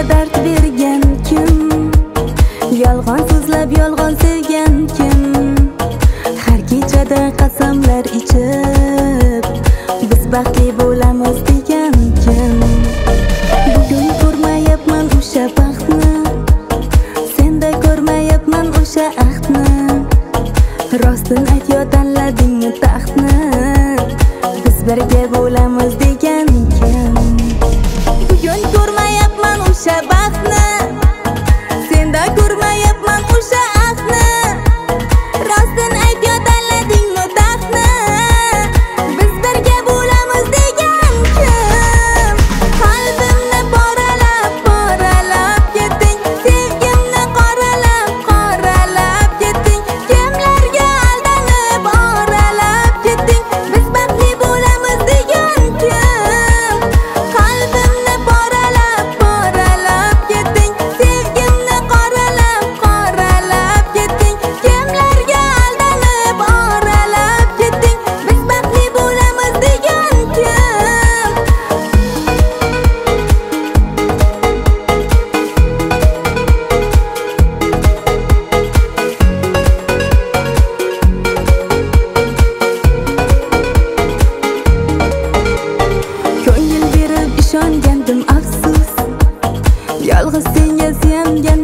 dard bergan kim? Yolg'on so'zlab yolg'on sevgan kim? Har kechada qasamlar ichib biz baxtli bo'lamiz degan kim? Bugun ko'rmayapman o'sha baxtni, senda ko'rmayapman o'sha ahdni. Rostini aytyo, tanladingmi taxtni, biz birga bo'lamiz degan kim? Bugun ko'rmayapman o'sha baxtni, senda ko'rmayapman o'sha ahdni. Rostini aytyo, tanladingmi taxtni, biz birga bo'lamiz degan kim? Qalbimni poralab poralab ketding, sevgimni qoralab qoralab ketding. Kimlarga aldanib oralab ketding, biz baxtli bo'lamiz degan kim? Qalbimni poralab poralab ketding, sevgimni qoralab qoralab ketding. Kimlarga aldanib oralab ketding, biz baxtli bo'lamiz degan kim? Ko'ngil berib ishongandim, afsus. Yolg'iz senga suyangan